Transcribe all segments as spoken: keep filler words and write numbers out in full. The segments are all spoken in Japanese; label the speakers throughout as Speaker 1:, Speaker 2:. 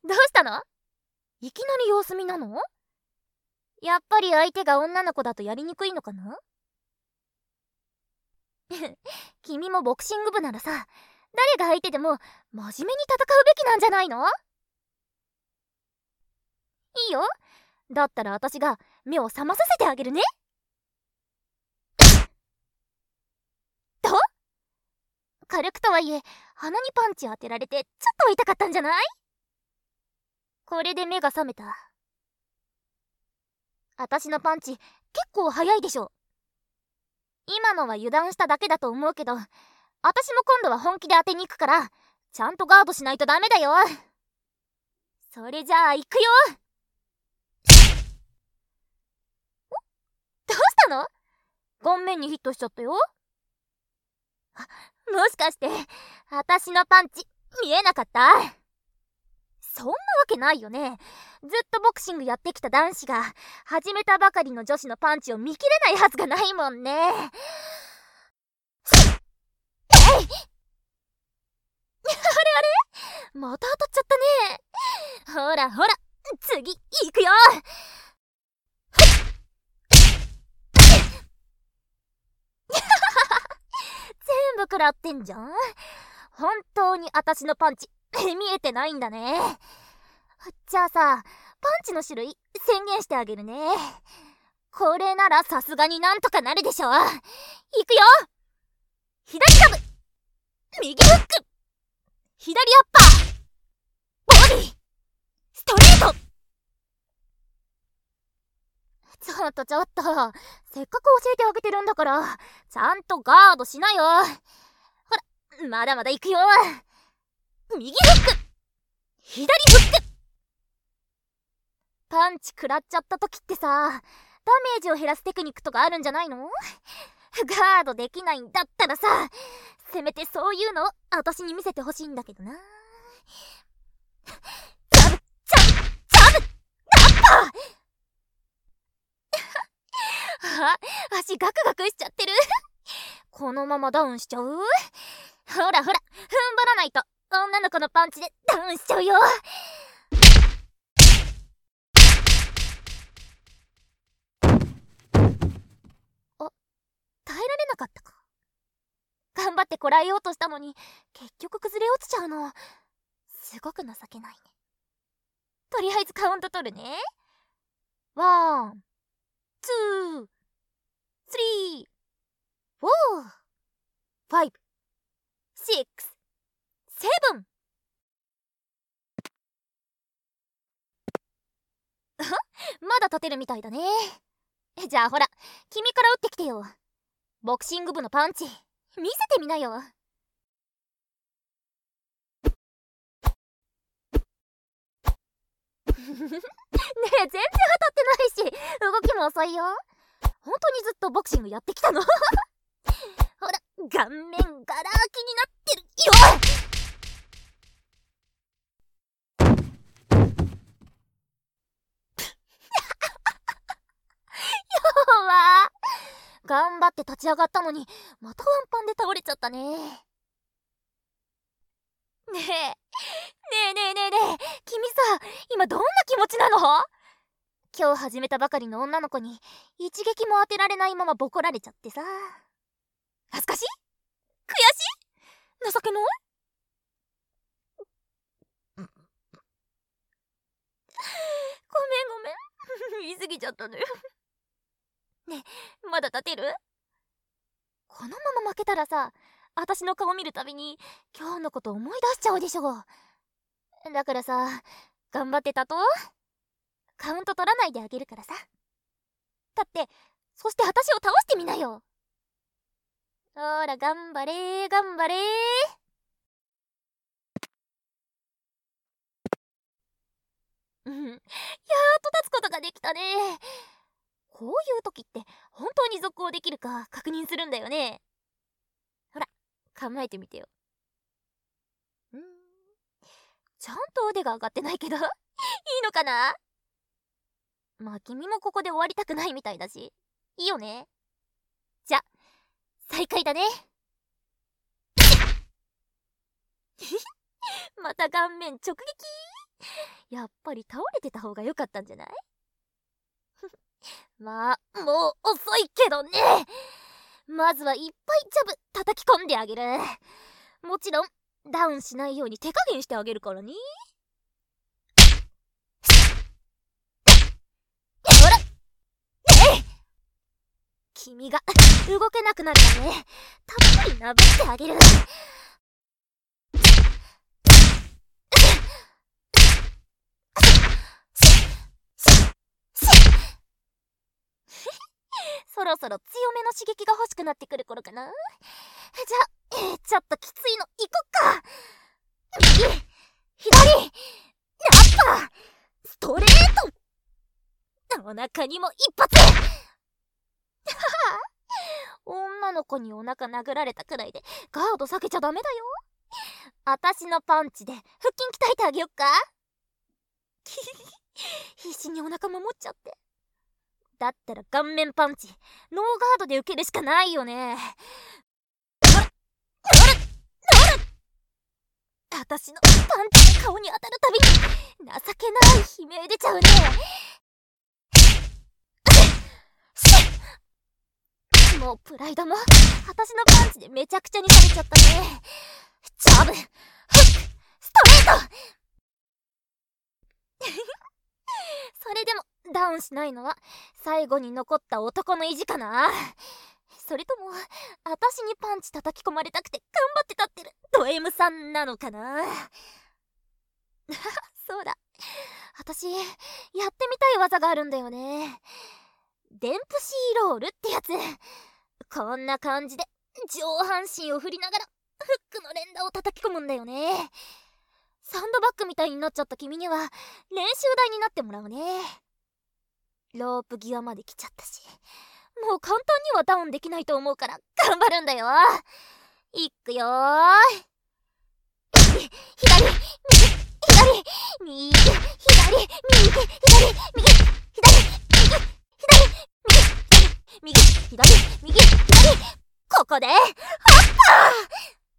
Speaker 1: どうしたの？いきなり様子見なの？やっぱり相手が女の子だとやりにくいのかな？君もボクシング部ならさ、誰が相手でも真面目に戦うべきなんじゃないの？いいよ。だったら私が目を覚まさせてあげるね。と？軽くとはいえ鼻にパンチ当てられてちょっと痛かったんじゃない？これで目が覚めた。私のパンチ結構速いでしょ。今のは油断しただけだと思うけど、私も今度は本気で当てに行くから、ちゃんとガードしないとダメだよ。それじゃあ行くよ。お？どうしたの？顔面にヒットしちゃったよ。あ、もしかして私のパンチ見えなかった？そんなわけないよね。ずっとボクシングやってきた男子が始めたばかりの女子のパンチを見切れないはずがないもんね。えい！あれあれ、また当たっちゃったね。ほらほら、次行くよ。全部食らってんじゃん。本当に私のパンチ見えてないんだね。じゃあさ、パンチの種類宣言してあげるね。これならさすがになんとかなるでしょ。いくよ。左ジャブ、右フック、左アッパー、ボディ、ストレート。ちょっとちょっと、せっかく教えてあげてるんだから、ちゃんとガードしなよ。ほら、まだまだいくよ。右フック、左フック。パンチ食らっちゃった時ってさ、ダメージを減らすテクニックとかあるんじゃないの？ガードできないんだったらさ、せめてそういうのを私に見せてほしいんだけどな。ジャブ、ジャブ、ジャブ、アッパー。あ、足ガクガクしちゃってる。このままダウンしちゃう？ほらほら、踏ん張らないと女の子のパンチでダウンしちゃうよ。あ、耐えられなかったか。頑張ってこらえようとしたのに結局崩れ落ちちゃうの、すごく情けないね。とりあえずカウント取るね。ワン、ツー、スリー、フォー、ファイブ、シックス、セブン。まだ立てるみたいだね。じゃあほら、君から打ってきてよ。ボクシング部のパンチ見せてみなよ。ねえ、全然当たってないし、動きも遅いよ。本当にずっとボクシングやってきたの？ほら、顔面ガラ空きになってるよ。弱。頑張って立ち上がったのにまたワンパンで倒れちゃったね。ねえねえねえねえねえ、君さ、今どんな気持ちなの？今日始めたばかりの女の子に一撃も当てられないままボコられちゃってさ、恥ずかしい？悔しい？情けない？ごめんごめん、言い過ぎちゃったね。ねえ、まだ立てる？このまま負けたらさ、私の顔見るたびに今日のこと思い出しちゃうでしょ。だからさ、頑張って立とう。カウント取らないであげるからさ。立って、そして私を倒してみなよ。ほら、頑張れー頑張れー。うん、やっと立つことができたね。こういう時って本当に続行できるか確認するんだよね。ほら、構えてみてよ。んー、ちゃんと腕が上がってないけどいいのかな？まあ君もここで終わりたくないみたいだし、いいよね。じゃ、再開だね。また顔面直撃。 やっぱり倒れてた方が良かったんじゃない？まあ、もう遅いけどね。まずはいっぱいジャブ叩き込んであげる。もちろんダウンしないように手加減してあげるからね。ほら、えい！君が動けなくなるまでたっぷりなぶってあげる。そろそろ強めの刺激が欲しくなってくる頃かな。じゃあ、えー、ちょっときついのいこっか。右、左、ラッパー、ストレート。お腹にも一発。女の子にお腹殴られたくらいでガード避けちゃダメだよ。あたしのパンチで腹筋鍛えてあげよっか。必死にお腹守っちゃって。だったら顔面パンチノーガードで受けるしかないよね。あたしのパンチが顔に当たるたびに情けない悲鳴出ちゃうね。もうプライドもあたしのパンチでめちゃくちゃにされちゃったね。ジャブ、フック、ストレート。それでもダウンしないのは最後に残った男の意地かな。それともあたしにパンチ叩き込まれたくて頑張って立ってるド M さんなのかな。そうだ、あたしやってみたい技があるんだよね。デンプシーロールってやつ。こんな感じで上半身を振りながらフックの連打を叩き込むんだよね。サンドバッグみたいになっちゃった君には練習台になってもらうね。ロープ際まで来ちゃったし、もう簡単にはダウンできないと思うから頑張るんだよ。いくよー。左、右、左、右、左、右、左、右、左、右、左、右、左、右、左、ここでホッパ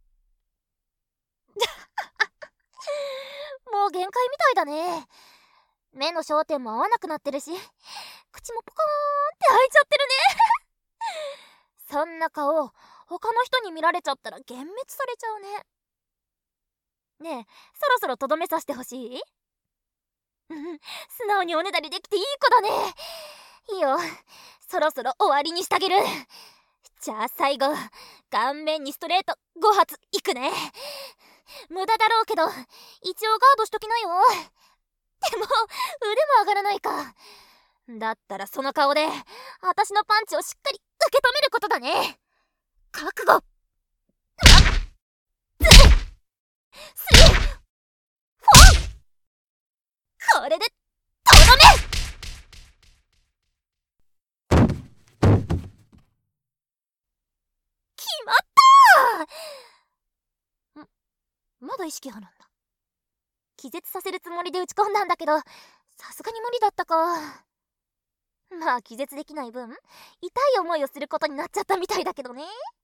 Speaker 1: ー。もう限界みたいだね。目の焦点も合わなくなってるし、口もポカーンって開いちゃってるね。そんな顔他の人に見られちゃったら幻滅されちゃうね。ねえ、そろそろとどめさせてほしい？素直におねだりできていい子だね。いいよ、そろそろ終わりにしてあげる。じゃあ最後、顔面にストレートご発いくね。無駄だろうけど一応ガードしときなよ。でも腕も上がらないか。だったらその顔であたしのパンチをしっかり受け止めることだね。覚悟。スリー、フォー。これでとどめ。決まったー。ん、まだ意識あるんだ。気絶させるつもりで打ち込んだんだけど、さすがに無理だったか。まあ気絶できない分痛い思いをすることになっちゃったみたいだけどね。も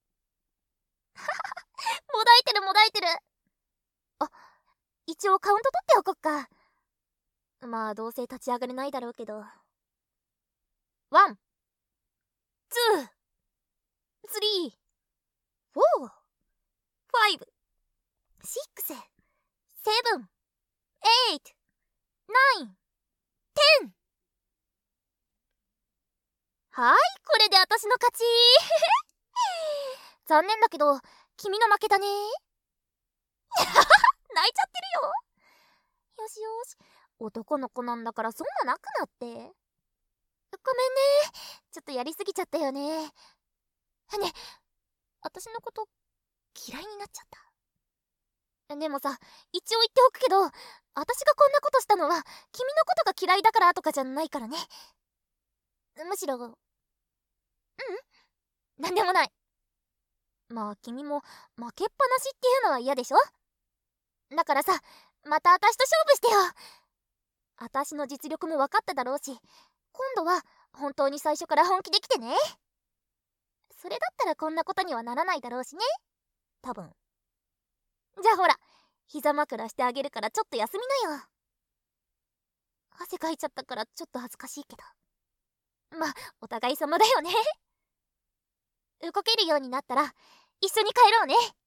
Speaker 1: だいてるもだいてる。あ、一応カウント取っておこっか。まあどうせ立ち上がれないだろうけど。ワン、ツー、スリー、フォー、ファイブ、シックス、セブン、エイト、ナイン、テン。はい、これで私の勝ち。残念だけど君の負けだね。泣いちゃってるよ。よしよし、男の子なんだからそんな泣くなって。ごめんね、ちょっとやりすぎちゃったよね。ね、私のこと嫌いになっちゃった？でもさ、一応言っておくけど、私がこんなことしたのは君のことが嫌いだからとかじゃないからね。むしろ、うん、なんでもない。まあ君も負けっぱなしっていうのは嫌でしょ？だからさ、また私と勝負してよ。私の実力も分かっただろうし、今度は本当に最初から本気で来てね。それだったらこんなことにはならないだろうしね、多分。じゃあほら、膝枕してあげるからちょっと休みなよ。 汗かいちゃったからちょっと恥ずかしいけど、まあお互い様だよね。動けるようになったら一緒に帰ろうね。